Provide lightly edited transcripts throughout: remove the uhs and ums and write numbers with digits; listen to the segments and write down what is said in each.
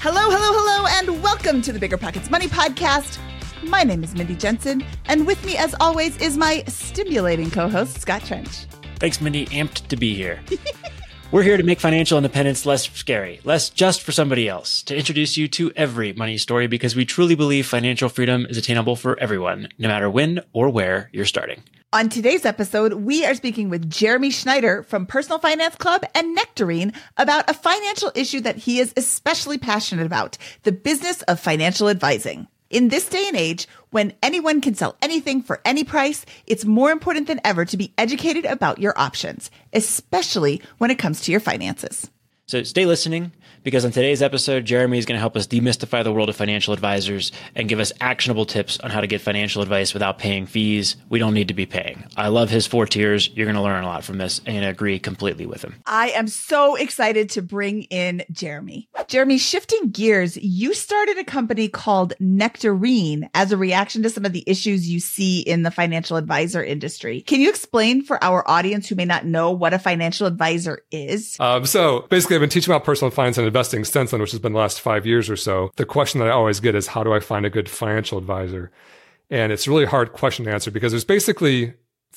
Hello, hello, hello, and welcome to the Bigger Pockets Money Podcast. My name is Mindy Jensen, and with me, as always, is my stimulating co-host, Scott Trench. Thanks, Mindy. Amped to be here. We're here to make financial independence less scary, less just for somebody else, to introduce you to every money story because we truly believe financial freedom is attainable for everyone, no matter when or where you're starting. On today's episode, we are speaking with Jeremy Schneider from Personal Finance Club and Nectarine about a financial issue that he is especially passionate about, the business of financial advising. In this day and age, when anyone can sell anything for any price, it's more important than ever to be educated about your options, especially when it comes to your finances. So stay listening, because on today's episode, Jeremy is going to help us demystify the world of financial advisors and give us actionable tips on how to get financial advice without paying fees we don't need to be paying. I love his 4 tiers. You're going to learn a lot from this and agree completely with him. I am so excited to bring in Jeremy. Jeremy, shifting gears, you started a company called Nectarine as a reaction to some of the issues you see in the financial advisor industry. Can you explain for our audience who may not know what a financial advisor is? So basically, I've been teaching about personal finance and investing since then, which has been the last 5 years or so. The question that I always get is, how do I find a good financial advisor? And it's a really hard question to answer because there's basically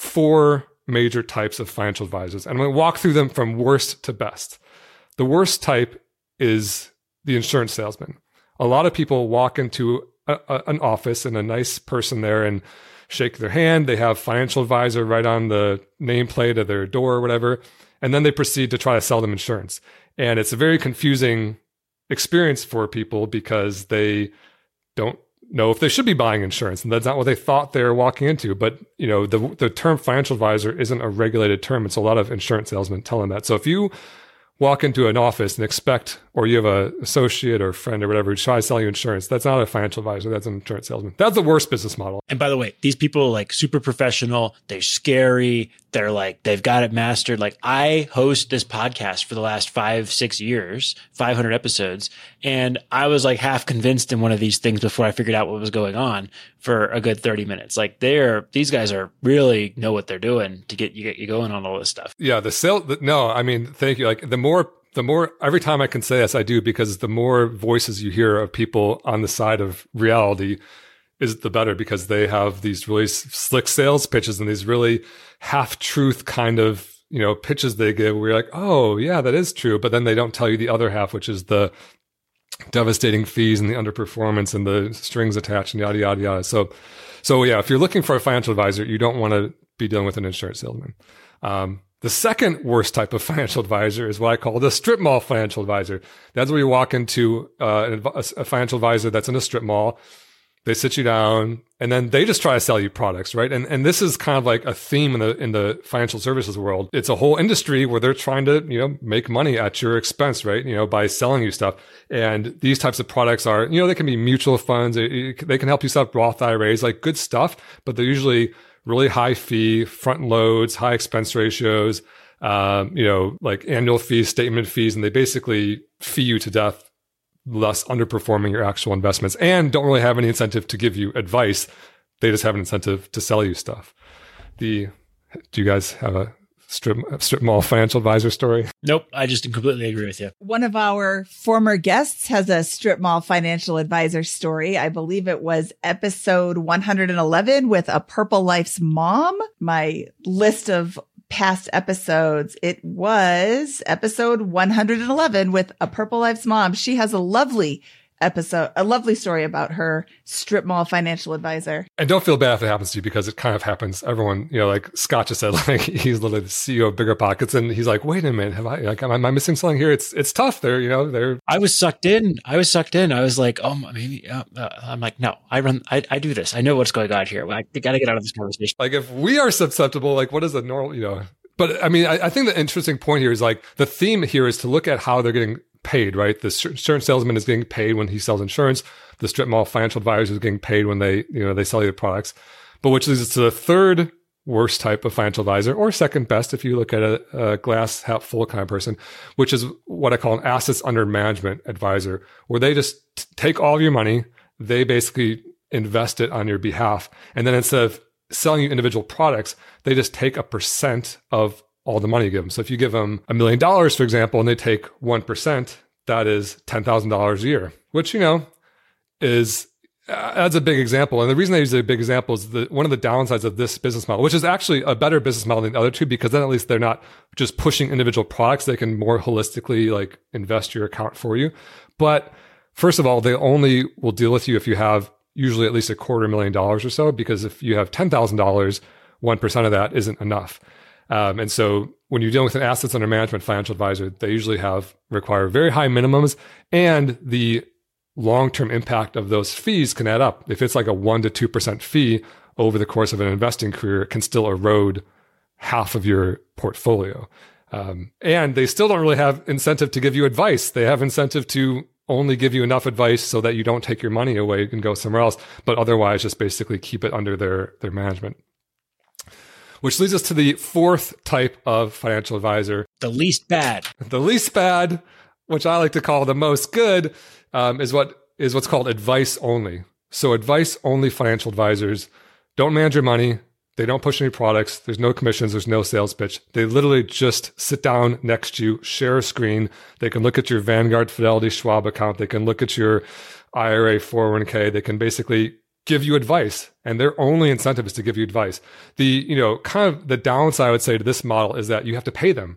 4 major types of financial advisors. And I'm going to walk through them from worst to best. The worst type is the insurance salesman. A lot of people walk into an office and a nice person there and shake their hand. They have financial advisor right on the nameplate of their door or whatever. And then they proceed to try to sell them insurance. And it's a very confusing experience for people because they don't know if they should be buying insurance. And that's not what they thought they were walking into. But, you know, the term financial advisor isn't a regulated term. It's a lot of insurance salesmen telling that. So if you walk into an office and expect, or you have an associate or friend or whatever who tries to sell you insurance, that's not a financial advisor. That's an insurance salesman. That's the worst business model. And by the way, these people are like super professional. They're scary. They're like, they've got it mastered. Like, I host this podcast for the last 5-6 years, 500 episodes. And I was like half convinced in one of these things before I figured out what was going on for a good 30 minutes. Like, these guys are really know what they're doing to get you going on all this stuff. Yeah. Thank you. Like, the more, every time I can say this, I do, because the more voices you hear of people on the side of reality is the better, because they have these really slick sales pitches and these really half-truth kind of, pitches they give where you're like, oh yeah, that is true. But then they don't tell you the other half, which is the devastating fees and the underperformance and the strings attached and yada, yada, yada. So yeah, if you're looking for a financial advisor, you don't want to be dealing with an insurance salesman. The second worst type of financial advisor is what I call the strip mall financial advisor. That's where you walk into a financial advisor that's in a strip mall. They sit you down and then they just try to sell you products, right? And this is kind of like a theme in the financial services world. It's a whole industry where they're trying to, make money at your expense, right? By selling you stuff. And these types of products are, they can be mutual funds. They can help you set up Roth IRAs, like good stuff, but they're usually really high fee, front loads, high expense ratios, like annual fees, statement fees, and they basically fee you to death, thus underperforming your actual investments, and don't really have any incentive to give you advice. They just have an incentive to sell you stuff. Do you guys have a strip mall financial advisor story? Nope. I just completely agree with you. One of our former guests has a strip mall financial advisor story. I believe it was episode 111 with a Purple Life's mom. My list of past episodes, it was episode 111 with a Purple Life's mom. She has a lovely story about her strip mall financial advisor. And don't feel bad if it happens to you, because it kind of happens. Everyone, like Scott just said, like, he's literally the CEO of Bigger Pockets, and he's like, wait a minute, am I missing something here? It's tough. I was sucked in. I was like, oh, maybe. I'm like, no, I do this. I know what's going on here. I got to get out of this conversation. Like, if we are susceptible, like, what is the normal, But I think the interesting point here is, like, the theme here is to look at how they're getting paid, right? The insurance salesman is getting paid when he sells insurance. The strip mall financial advisor is getting paid when they sell you the products. But which leads us to the third worst type of financial advisor, or second best if you look at a glass half full kind of person, which is what I call an assets under management advisor, where they just take all of your money, they basically invest it on your behalf, and then instead of selling you individual products, they just take a percent of all the money you give them. So if you give them $1 million, for example, and they take 1%, that is $10,000 a year, which, is that's a big example. And the reason I use a big example is that one of the downsides of this business model, which is actually a better business model than the other two, because then at least they're not just pushing individual products. They can more holistically like invest your account for you. But first of all, they only will deal with you if you have usually at least $250,000 or so, because if you have $10,000, 1% of that isn't enough. And so when you're dealing with an assets under management financial advisor, they usually require very high minimums, and the long-term impact of those fees can add up. If it's like a 1% to 2% fee over the course of an investing career, it can still erode half of your portfolio. And they still don't really have incentive to give you advice. They have incentive to only give you enough advice so that you don't take your money away and go somewhere else, but otherwise just basically keep it under their management. Which leads us to the fourth type of financial advisor. The least bad. The least bad, which I like to call the most good, is what's called advice only. So advice only financial advisors don't manage your money. They don't push any products. There's no commissions. There's no sales pitch. They literally just sit down next to you, share a screen. They can look at your Vanguard, Fidelity, Schwab account. They can look at your IRA, 401k. They can basically give you advice, and their only incentive is to give you advice. The, kind of the downside I would say to this model is that you have to pay them,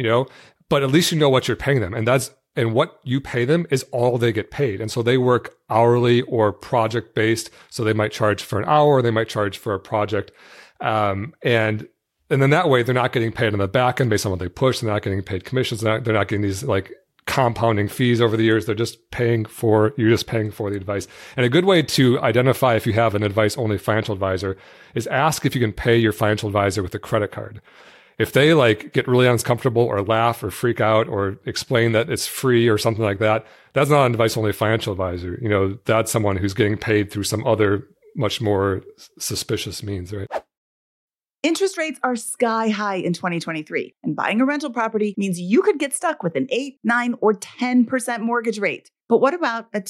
but at least you know what you're paying them. And what you pay them is all they get paid. And so they work hourly or project based. So they might charge for an hour, they might charge for a project. And then that way they're not getting paid on the back end based on what they push. They're not getting paid commissions. They're not getting these like compounding fees over the years. You're just paying for the advice. And a good way to identify if you have an advice only financial advisor is ask if you can pay your financial advisor with a credit card. If they like get really uncomfortable or laugh or freak out or explain that it's free or something like that, that's not an advice only financial advisor. That's someone who's getting paid through some other much more suspicious means, right? Interest rates are sky high in 2023, and buying a rental property means you could get stuck with an 8, 9, or 10% mortgage rate. But what about a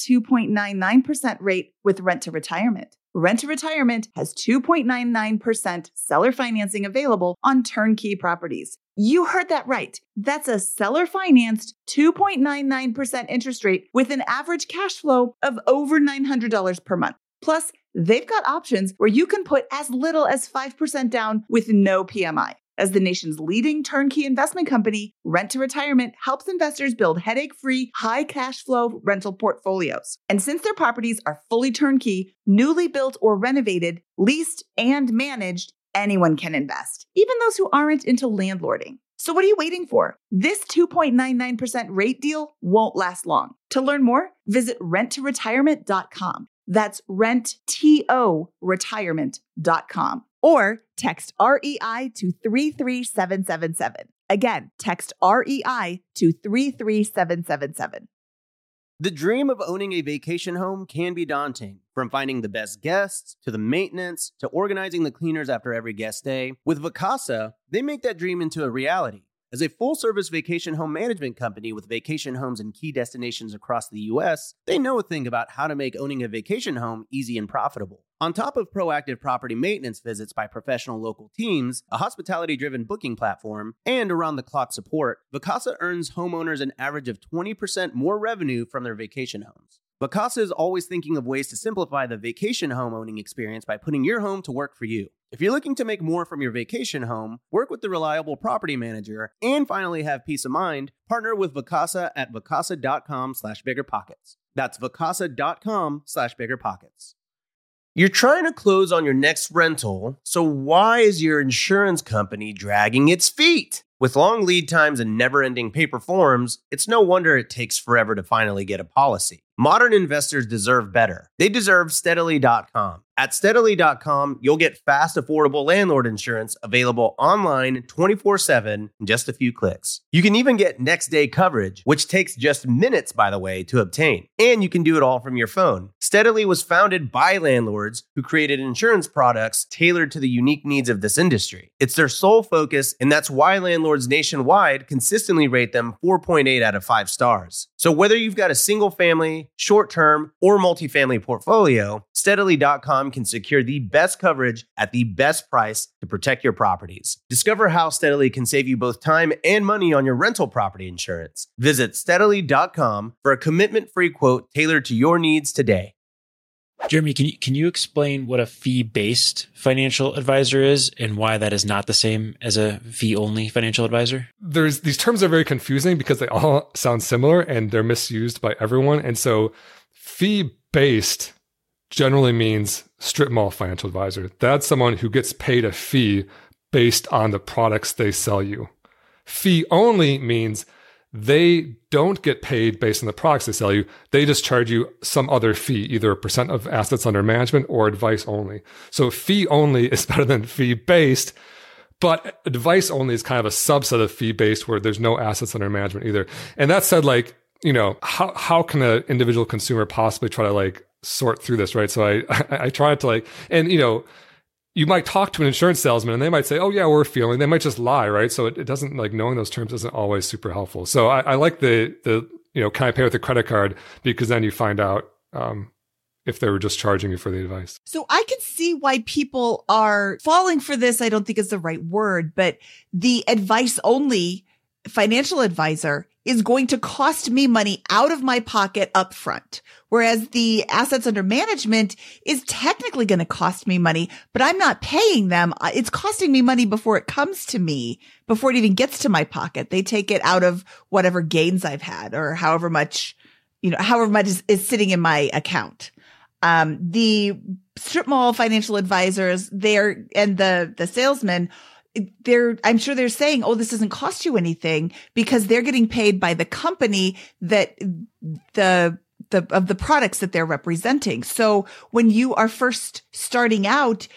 2.99% rate with Rent to Retirement? Rent to Retirement has 2.99% seller financing available on turnkey properties. You heard that right. That's a seller-financed 2.99% interest rate with an average cash flow of over $900 per month. Plus, they've got options where you can put as little as 5% down with no PMI. As the nation's leading turnkey investment company, Rent to Retirement helps investors build headache-free, high cash flow rental portfolios. And since their properties are fully turnkey, newly built or renovated, leased, and managed, anyone can invest, even those who aren't into landlording. So what are you waiting for? This 2.99% rate deal won't last long. To learn more, visit renttoretirement.com. That's renttoretirement.com. Or text REI to 33777. Again, text REI to 33777. The dream of owning a vacation home can be daunting. From finding the best guests, to the maintenance, to organizing the cleaners after every guest stay. With Vacasa, they make that dream into a reality. As a full-service vacation home management company with vacation homes in key destinations across the U.S., they know a thing about how to make owning a vacation home easy and profitable. On top of proactive property maintenance visits by professional local teams, a hospitality-driven booking platform, and around-the-clock support, Vacasa earns homeowners an average of 20% more revenue from their vacation homes. Vacasa is always thinking of ways to simplify the vacation home owning experience by putting your home to work for you. If you're looking to make more from your vacation home, work with the reliable property manager, and finally have peace of mind, partner with Vacasa at vacasa.com/biggerpockets. That's vacasa.com/biggerpockets. You're trying to close on your next rental, so why is your insurance company dragging its feet? With long lead times and never-ending paper forms, it's no wonder it takes forever to finally get a policy. Modern investors deserve better. They deserve Steadily.com. At Steadily.com, you'll get fast, affordable landlord insurance available online 24/7 in just a few clicks. You can even get next-day coverage, which takes just minutes, by the way, to obtain. And you can do it all from your phone. Steadily was founded by landlords who created insurance products tailored to the unique needs of this industry. It's their sole focus, and that's why landlords nationwide consistently rate them 4.8 out of 5 stars. So whether you've got a single-family, short-term, or multifamily portfolio, Steadily.com Steadily.com can secure the best coverage at the best price to protect your properties. Discover how Steadily can save you both time and money on your rental property insurance. Visit Steadily.com for a commitment-free quote tailored to your needs today. Jeremy, can you explain what a fee-based financial advisor is and why that is not the same as a fee-only financial advisor? These terms are very confusing because they all sound similar and they're misused by everyone. And so fee-based generally means strip mall financial advisor. That's someone who gets paid a fee based on the products they sell you. Fee-only means they don't get paid based on the products they sell you. They just charge you some other fee, either a percent of assets under management or advice only. So fee only is better than fee based, but advice only is kind of a subset of fee based where there's no assets under management either. And that said, how can an individual consumer possibly try to sort through this, right? So I tried to you might talk to an insurance salesman and they might say, oh yeah, we're feeling, they might just lie, right? So it doesn't knowing those terms isn't always super helpful. So I like the can I pay with a credit card? Because then you find out if they were just charging you for the advice. So I can see why people are falling for this. I don't think is the right word, but the advice only financial advisor is going to cost me money out of my pocket up front. Whereas the assets under management is technically going to cost me money, but I'm not paying them. It's costing me money before it comes to me, before it even gets to my pocket. They take it out of whatever gains I've had or however much is sitting in my account. The strip mall financial advisors and the salesmen, I'm sure they're saying, oh, this doesn't cost you anything because they're getting paid by the company that of the products that they're representing. So when you are first starting out,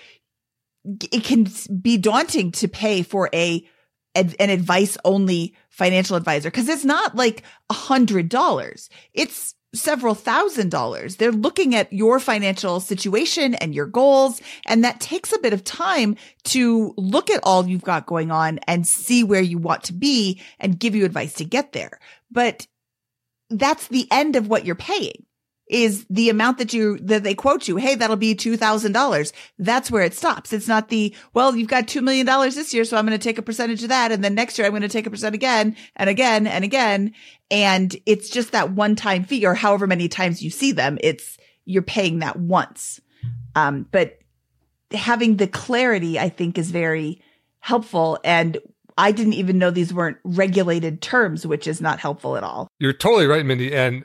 it can be daunting to pay for an advice only financial advisor because it's not like $100. It's several $1,000s. They're looking at your financial situation and your goals. And that takes a bit of time to look at all you've got going on and see where you want to be and give you advice to get there. But that's the end of what you're paying is the amount that they quote you. Hey, that'll be $2,000. That's where it stops. It's not you've got $2 million this year, so I'm going to take a percentage of that. And then next year I'm going to take a percent again and again and again. And it's just that one-time fee or however many times you see them, you're paying that once. But having the clarity, I think, is very helpful. And I didn't even know these weren't regulated terms, which is not helpful at all. You're totally right, Mindy. And,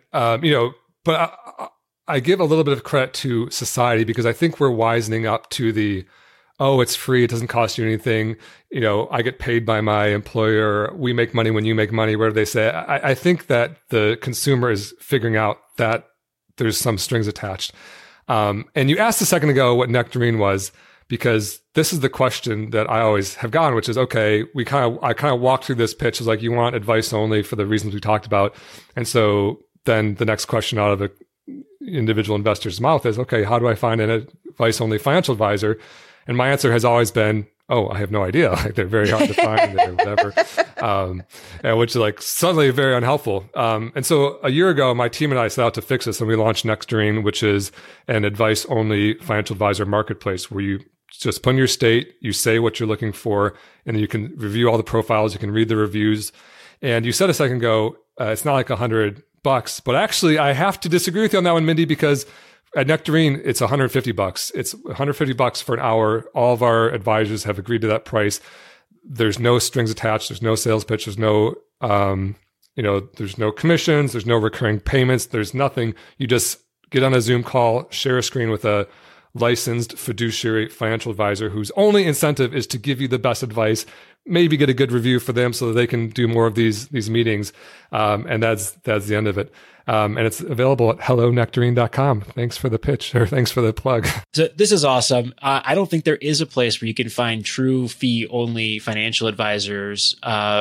but I give a little bit of credit to society because I think we're wisening up to it's free. It doesn't cost you anything. I get paid by my employer. We make money when you make money. What do they say? I think that the consumer is figuring out that there's some strings attached. And you asked a second ago what Nectarine was, because this is the question that I always have gotten, which is, okay, I kind of walked through this pitch as you want advice only for the reasons we talked about. And so then the next question out of the individual investor's mouth is, okay, how do I find an advice only financial advisor? And my answer has always been, oh, I have no idea. They're very hard to find or whatever, which is suddenly very unhelpful. And so a year ago, my team and I set out to fix this and we launched Nectarine, which is an advice only financial advisor marketplace where you just put in your state, you say what you're looking for, and you can review all the profiles, you can read the reviews. And you said a second ago, it's not like $100, but actually I have to disagree with you on that one, Mindy, because at Nectarine, it's $150. It's $150 for an hour. All of our advisors have agreed to that price. There's no strings attached. There's no sales pitch. There's no, there's no commissions. There's no recurring payments. There's nothing. You just get on a Zoom call, share a screen with a licensed fiduciary financial advisor whose only incentive is to give you the best advice, maybe get a good review for them so that they can do more of these meetings. And that's the end of it. And it's available at hellonectarine.com. Thanks for the pitch, or thanks for the plug. So this is awesome. I don't think there is a place where you can find true fee-only financial advisors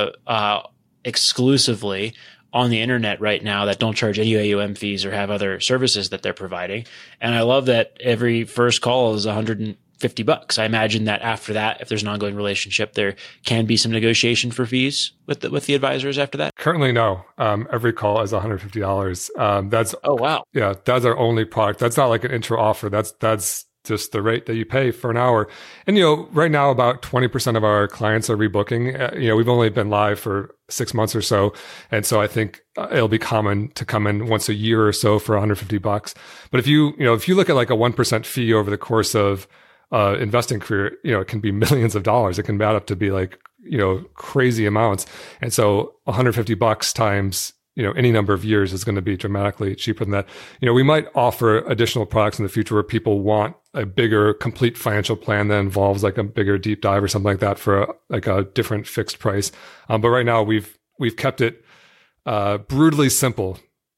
exclusively on the internet right now that don't charge any AUM fees or have other services that they're providing. And I love that every first call is $150. I imagine that after that, if there's an ongoing relationship, there can be some negotiation for fees with the advisors after that. Currently, no. Every call is $150. Oh, wow. Yeah, that's our only product. That's not like an intro offer. That's just the rate that you pay for an hour. And, right now about 20% of our clients are rebooking. We've only been live for 6 months or so. And so I think it'll be common to come in once a year or so for $150. But if you look at like a 1% fee over the course of investing career, it can be millions of dollars. It can add up to be like, crazy amounts. And so $150 times any number of years is going to be dramatically cheaper than that. We might offer additional products in the future where people want a bigger, complete financial plan that involves like a bigger deep dive or something like that for a different fixed price. But right now we've kept it brutally simple.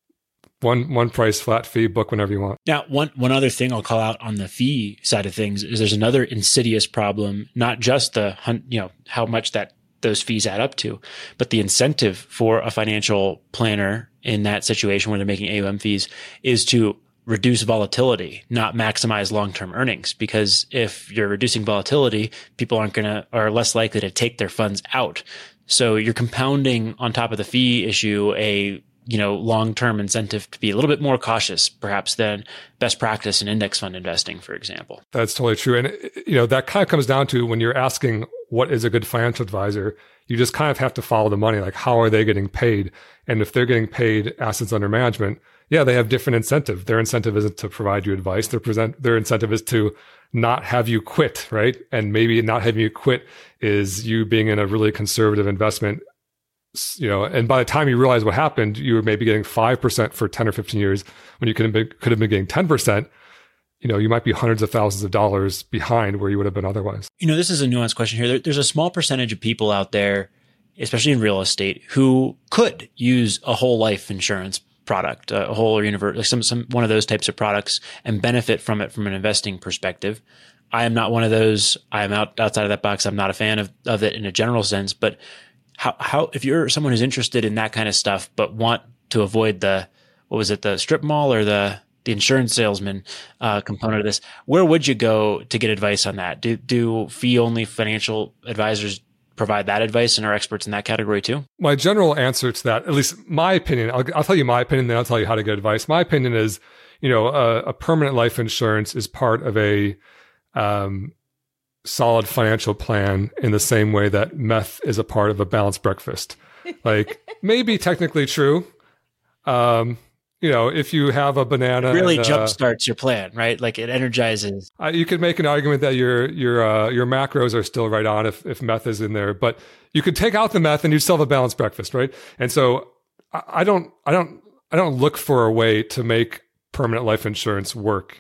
One price, flat fee, book whenever you want. Now, one other thing I'll call out on the fee side of things is there's another insidious problem, not just how much that those fees add up to, but the incentive for a financial planner in that situation where they're making AUM fees is to reduce volatility, not maximize long-term earnings. Because if you're reducing volatility, people are less likely to take their funds out. So you're compounding on top of the fee issue a long-term incentive to be a little bit more cautious, perhaps, than best practice in index fund investing, for example. That's totally true. And, that kind of comes down to when you're asking what is a good financial advisor, you just kind of have to follow the money. Like, how are they getting paid? And if they're getting paid assets under management, yeah, they have different incentive. Their incentive isn't to provide you advice. Their incentive is to not have you quit, right? And maybe not having you quit is you being in a really conservative investment. And by the time you realize what happened, you were maybe getting 5% for 10 or 15 years when you could have been getting 10%. You might be hundreds of thousands of dollars behind where you would have been otherwise. This is a nuanced question here. There's a small percentage of people out there, especially in real estate, who could use a whole life insurance product, a whole or universe, some one of those types of products, and benefit from it from an investing perspective. I am not one of those. I am outside of that box. I'm not a fan of it in a general sense. But how if you're someone who's interested in that kind of stuff but want to avoid the strip mall or the insurance salesman component of this, where would you go to get advice on that? Do fee-only financial advisors provide that advice and are experts in that category too? My general answer to that, at least my opinion, I'll tell you my opinion, then I'll tell you how to get advice. My opinion is, a permanent life insurance is part of a solid financial plan in the same way that meth is a part of a balanced breakfast. Like, maybe technically true. If you have a banana, it really jumpstarts your plan, right? Like, it energizes. You could make an argument that your macros are still right on if meth is in there, but you could take out the meth and you still have a balanced breakfast, right? And so I don't look for a way to make permanent life insurance work.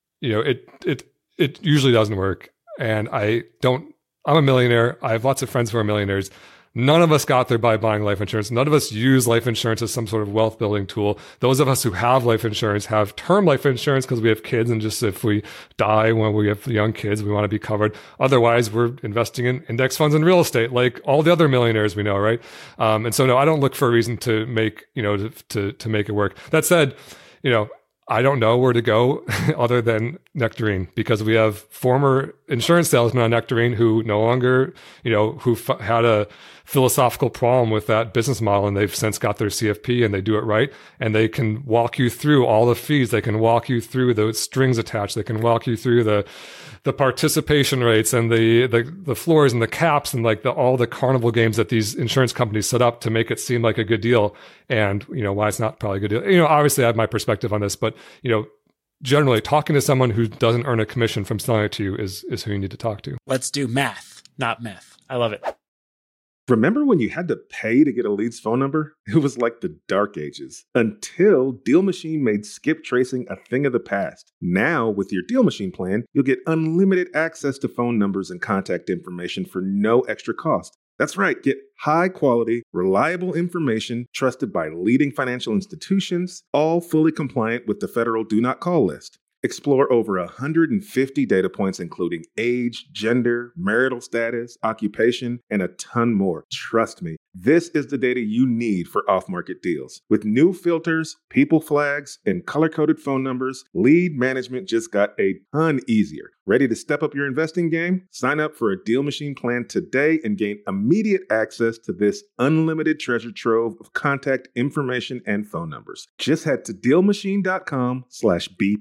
It usually doesn't work. And I'm a millionaire. I have lots of friends who are millionaires. None of us got there by buying life insurance. None of us use life insurance as some sort of wealth building tool. Those of us who have life insurance have term life insurance because we have kids, and just if we die when we have young kids, we want to be covered. Otherwise, we're investing in index funds and real estate, like all the other millionaires we know, right? And so, no, I don't look for a reason to make, to make it work. That said, I don't know where to go other than Nectarine, because we have former insurance salesmen on Nectarine who no longer, had a philosophical problem with that business model, and they've since got their CFP and they do it right. And they can walk you through all the fees. They can walk you through the strings attached. They can walk you through the participation rates and the floors and the caps and like all the carnival games that these insurance companies set up to make it seem like a good deal. And, why it's not probably a good deal. Obviously I have my perspective on this, but, generally talking to someone who doesn't earn a commission from selling it to you is who you need to talk to. Let's do math, not myth. I love it. Remember when you had to pay to get a lead's phone number? It was like the dark ages, until Deal Machine made skip tracing a thing of the past. Now, with your Deal Machine plan, you'll get unlimited access to phone numbers and contact information for no extra cost. That's right, get high-quality, reliable information trusted by leading financial institutions, all fully compliant with the federal Do Not Call list. Explore over 150 data points, including age, gender, marital status, occupation, and a ton more. Trust me, this is the data you need for off-market deals. With new filters, people flags, and color-coded phone numbers, lead management just got a ton easier. Ready to step up your investing game? Sign up for a Deal Machine plan today and gain immediate access to this unlimited treasure trove of contact information and phone numbers. Just head to DealMachine.com/BP.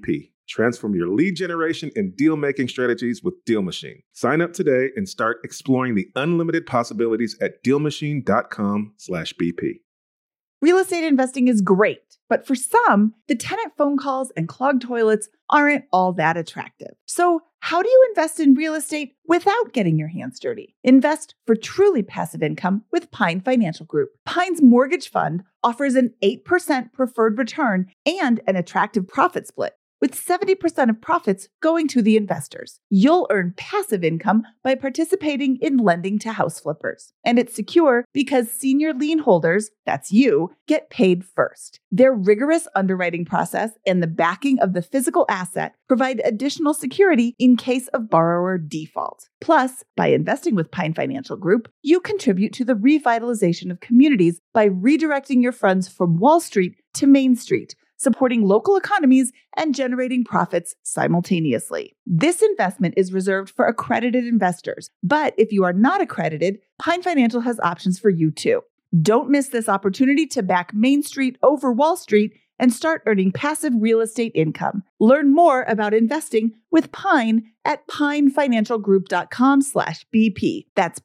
Transform your lead generation and deal-making strategies with Deal Machine. Sign up today and start exploring the unlimited possibilities at DealMachine.com/BP. Real estate investing is great, but for some, the tenant phone calls and clogged toilets aren't all that attractive. So how do you invest in real estate without getting your hands dirty? Invest for truly passive income with Pine Financial Group. Pine's mortgage fund offers an 8% preferred return and an attractive profit split, with 70% of profits going to the investors. You'll earn passive income by participating in lending to house flippers. And it's secure because senior lien holders, that's you, get paid first. Their rigorous underwriting process and the backing of the physical asset provide additional security in case of borrower default. Plus, by investing with Pine Financial Group, you contribute to the revitalization of communities by redirecting your funds from Wall Street to Main Street, supporting local economies and generating profits simultaneously. This investment is reserved for accredited investors, but if you are not accredited, Pine Financial has options for you too. Don't miss this opportunity to back Main Street over Wall Street and start earning passive real estate income. Learn more about investing with Pine at pinefinancialgroup.com/BP. That's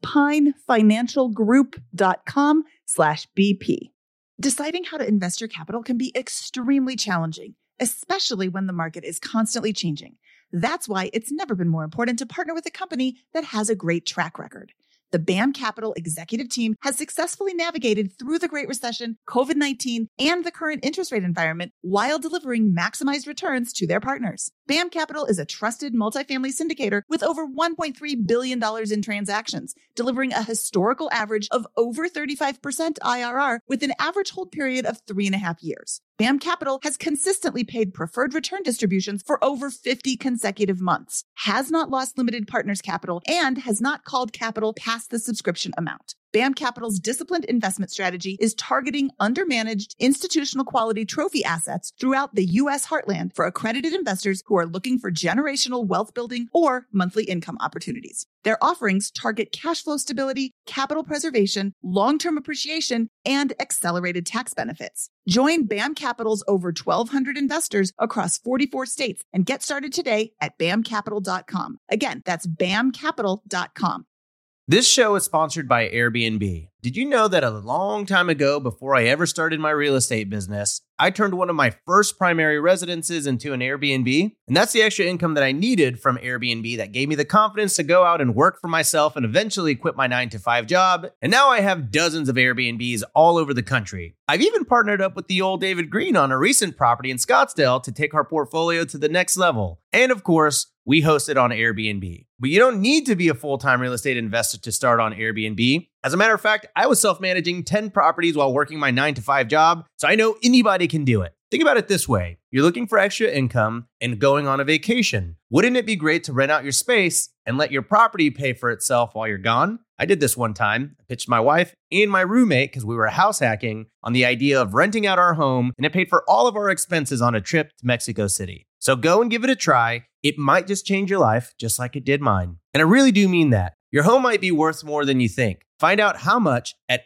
pinefinancialgroup.com/BP. Deciding how to invest your capital can be extremely challenging, especially when the market is constantly changing. That's why it's never been more important to partner with a company that has a great track record. The BAM Capital executive team has successfully navigated through the Great Recession, COVID-19, and the current interest rate environment while delivering maximized returns to their partners. BAM Capital is a trusted multifamily syndicator with over $1.3 billion in transactions, delivering a historical average of over 35% IRR with an average hold period of 3.5 years. BAM Capital has consistently paid preferred return distributions for over 50 consecutive months, has not lost limited partners capital, and has not called capital past the subscription amount. BAM Capital's disciplined investment strategy is targeting undermanaged institutional quality trophy assets throughout the U.S. heartland for accredited investors who are looking for generational wealth building or monthly income opportunities. Their offerings target cash flow stability, capital preservation, long-term appreciation, and accelerated tax benefits. Join BAM Capital's over 1,200 investors across 44 states and get started today at bamcapital.com. Again, that's bamcapital.com. This show is sponsored by Airbnb. Did you know that a long time ago, before I ever started my real estate business, I turned one of my first primary residences into an Airbnb? And that's the extra income that I needed from Airbnb that gave me the confidence to go out and work for myself and eventually quit my 9-to-5 job. And now I have dozens of Airbnbs all over the country. I've even partnered up with the old David Green on a recent property in Scottsdale to take our portfolio to the next level. And of course, we host it on Airbnb. But you don't need to be a full-time real estate investor to start on Airbnb. As a matter of fact, I was self-managing 10 properties while working my 9-to-5 job, so I know anybody can do it. Think about it this way. You're looking for extra income and going on a vacation. Wouldn't it be great to rent out your space and let your property pay for itself while you're gone? I did this one time. I pitched my wife and my roommate, because we were house hacking, on the idea of renting out our home, and it paid for all of our expenses on a trip to Mexico City. So go and give it a try. It might just change your life, just like it did mine. And I really do mean that. Your home might be worth more than you think. Find out how much at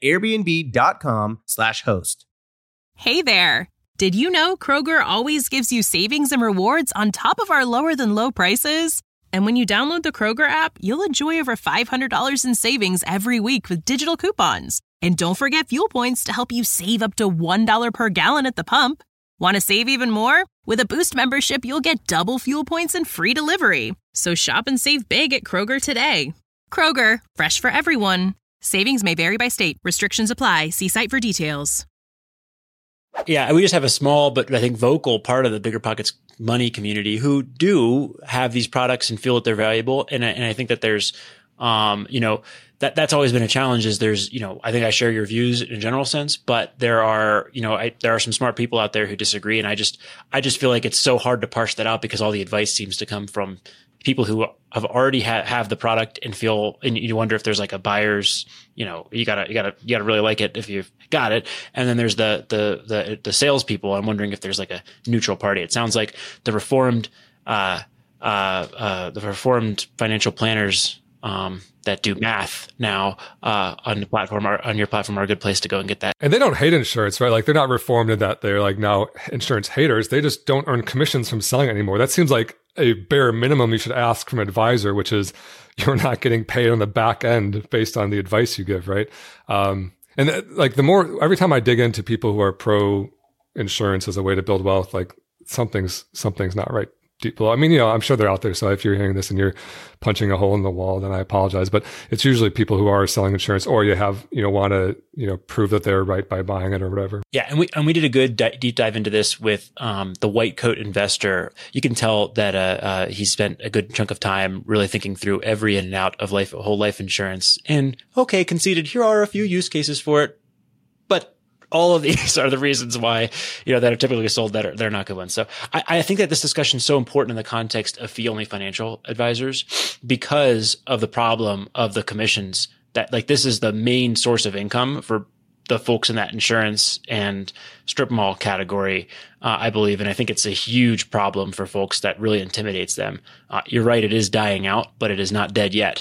airbnb.com/host. Hey there. Did you know Kroger always gives you savings and rewards on top of our lower than low prices? And when you download the Kroger app, you'll enjoy over $500 in savings every week with digital coupons. And don't forget fuel points to help you save up to $1 per gallon at the pump. Want to save even more? With a Boost membership, you'll get double fuel points and free delivery. So shop and save big at Kroger today. Kroger, fresh for everyone. Savings may vary by state. Restrictions apply. See site for details. Yeah, we just have a small, but I think vocal part of the BiggerPockets money community who do have these products and feel that they're valuable. And I think that there's, that's always been a challenge is there's, I think I share your views in a general sense, but there are, there are some smart people out there who disagree. And I just feel like it's so hard to parse that out because all the advice seems to come from people who have already have the product and feel, and you wonder if there's like a buyer's, you gotta really like it if you've got it. And then there's the salespeople. I'm wondering if there's like a neutral party. It sounds like the reformed financial planners that do math now on the platform, on your platform, are a good place to go and get that. And they don't hate insurance, right? Like they're not reformed in that they're like now insurance haters. They just don't earn commissions from selling it anymore. That seems like a bare minimum you should ask from an advisor, which is you're not getting paid on the back end based on the advice you give, right? Like the more, every time I dig into people who are pro insurance as a way to build wealth, like something's not right deep below. I mean, I'm sure they're out there. So if you're hearing this and you're punching a hole in the wall, then I apologize. But it's usually people who are selling insurance, or you have, want to, prove that they're right by buying it or whatever. Yeah. And we did a good deep dive into this with the White Coat Investor. You can tell that he spent a good chunk of time really thinking through every in and out of whole life insurance. And okay, conceded, here are a few use cases for it. But all of these are the reasons why, that are typically sold that they're not good ones. So I think that this discussion is so important in the context of fee-only financial advisors because of the problem of the commissions, that like this is the main source of income for the folks in that insurance and strip mall category, I believe. And I think it's a huge problem for folks that really intimidates them. You're right. It is dying out, but it is not dead yet.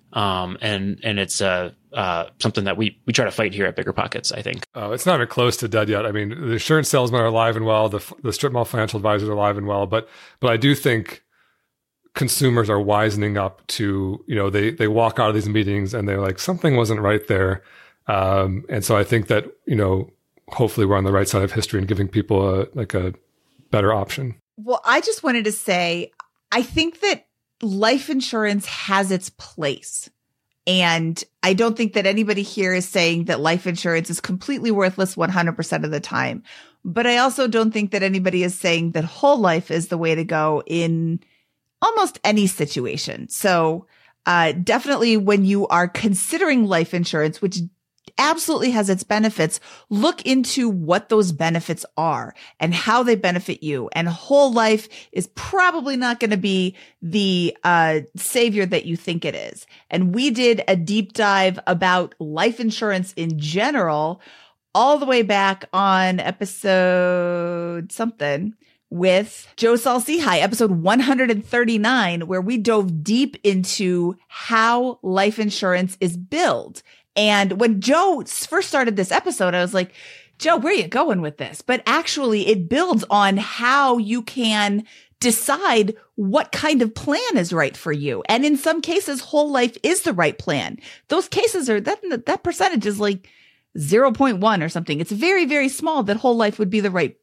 And it's something that we try to fight here at Bigger Pockets, I think. It's not even close to dead yet. I mean, the insurance salesmen are alive and well. The strip mall financial advisors are alive and well. But I do think consumers are wisening up to, they walk out of these meetings and they're like, something wasn't right there. And so I think that, hopefully we're on the right side of history and giving people a better option. Well, I just wanted to say, I think that life insurance has its place. And I don't think that anybody here is saying that life insurance is completely worthless 100% of the time. But I also don't think that anybody is saying that whole life is the way to go in almost any situation. So definitely when you are considering life insurance, which absolutely has its benefits, look into what those benefits are and how they benefit you. And whole life is probably not going to be the savior that you think it is. And we did a deep dive about life insurance in general, all the way back on episode something with Joe Saul-Sehy, episode 139, where we dove deep into how life insurance is billed. And when Joe first started this episode, I was like, Joe, where are you going with this? But actually it builds on how you can decide what kind of plan is right for you. And in some cases, whole life is the right plan. Those cases are, that percentage is like 0.1 or something. It's very, very small that whole life would be the right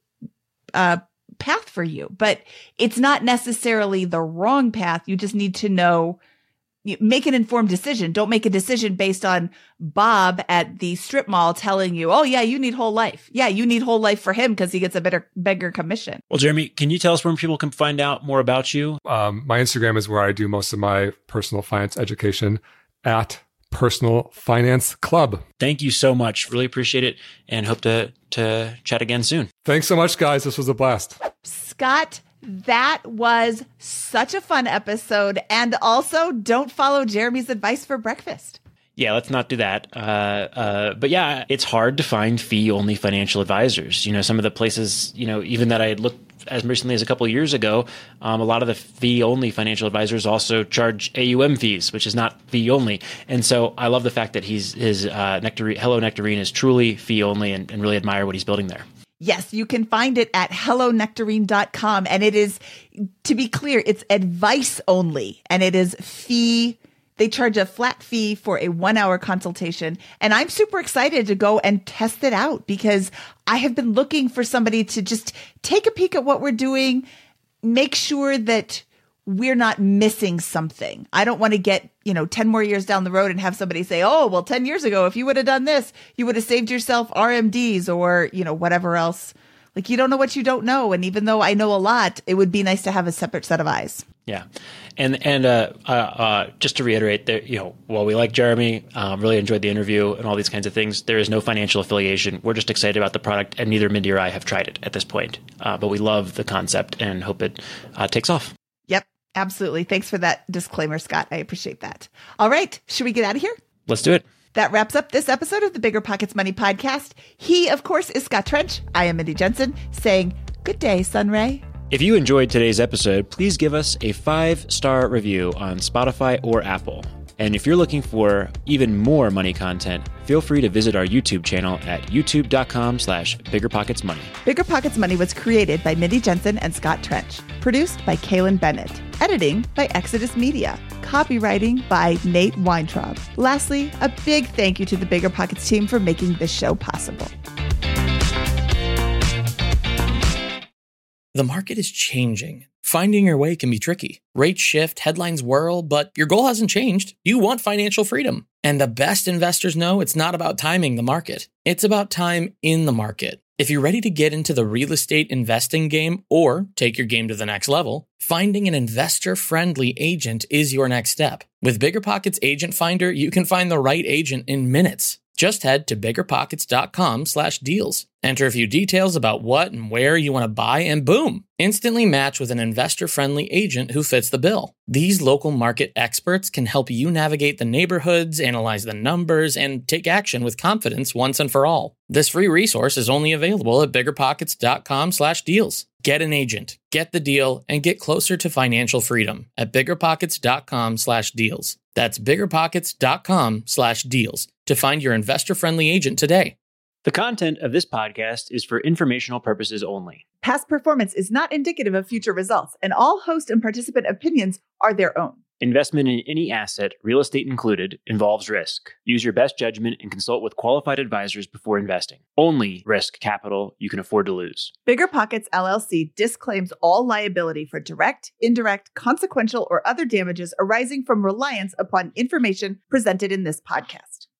path for you. But it's not necessarily the wrong path. You just need to know, make an informed decision. Don't make a decision based on Bob at the strip mall telling you, oh yeah, you need whole life. Yeah, you need whole life for him because he gets a bigger commission. Well, Jeremy, can you tell us where people can find out more about you? My Instagram is where I do most of my personal finance education, at Personal Finance Club. Thank you so much. Really appreciate it and hope to chat again soon. Thanks so much, guys. This was a blast. Scott, that was such a fun episode. And also, don't follow Jeremy's advice for breakfast. Yeah, let's not do that. But yeah, it's hard to find fee-only financial advisors. Some of the places, even that I had looked as recently as a couple of years ago, a lot of the fee-only financial advisors also charge AUM fees, which is not fee-only. And so I love the fact that his Hello Nectarine is truly fee-only and really admire what he's building there. Yes, you can find it at hellonectarine.com. And it is, to be clear, it's advice only. And it is fee. They charge a flat fee for a 1-hour consultation. And I'm super excited to go and test it out because I have been looking for somebody to just take a peek at what we're doing, make sure that we're not missing something. I don't want to get, 10 more years down the road and have somebody say, oh, well, 10 years ago, if you would have done this, you would have saved yourself RMDs or, whatever else. Like, you don't know what you don't know. And even though I know a lot, it would be nice to have a separate set of eyes. Yeah. And just to reiterate that, while we like Jeremy, really enjoyed the interview and all these kinds of things, there is no financial affiliation. We're just excited about the product, and neither Mindy or I have tried it at this point. But we love the concept and hope it takes off. Yep, absolutely. Thanks for that disclaimer, Scott. I appreciate that. All right. Should we get out of here? Let's do it. That wraps up this episode of the Bigger Pockets Money Podcast. He, of course, is Scott Trench. I am Mindy Jensen, saying good day, Sunray. If you enjoyed today's episode, please give us a 5-star review on Spotify or Apple. And if you're looking for even more money content, feel free to visit our YouTube channel at youtube.com/biggerpocketsmoney. Bigger Pockets Money was created by Mindy Jensen and Scott Trench. Produced by Kaylin Bennett. Editing by Exodus Media. Copywriting by Nate Weintraub. Lastly, a big thank you to the Bigger Pockets team for making this show possible. The market is changing. Finding your way can be tricky. Rates shift, headlines whirl, but your goal hasn't changed. You want financial freedom. And the best investors know it's not about timing the market. It's about time in the market. If you're ready to get into the real estate investing game or take your game to the next level, finding an investor-friendly agent is your next step. With BiggerPockets Agent Finder, you can find the right agent in minutes. Just head to biggerpockets.com/deals. Enter a few details about what and where you want to buy, and boom, instantly match with an investor-friendly agent who fits the bill. These local market experts can help you navigate the neighborhoods, analyze the numbers, and take action with confidence once and for all. This free resource is only available at biggerpockets.com/deals. Get an agent, get the deal, and get closer to financial freedom at biggerpockets.com/deals. That's biggerpockets.com/deals to find your investor-friendly agent today. The content of this podcast is for informational purposes only. Past performance is not indicative of future results, and all host and participant opinions are their own. Investment in any asset, real estate included, involves risk. Use your best judgment and consult with qualified advisors before investing. Only risk capital you can afford to lose. Bigger Pockets LLC disclaims all liability for direct, indirect, consequential, or other damages arising from reliance upon information presented in this podcast.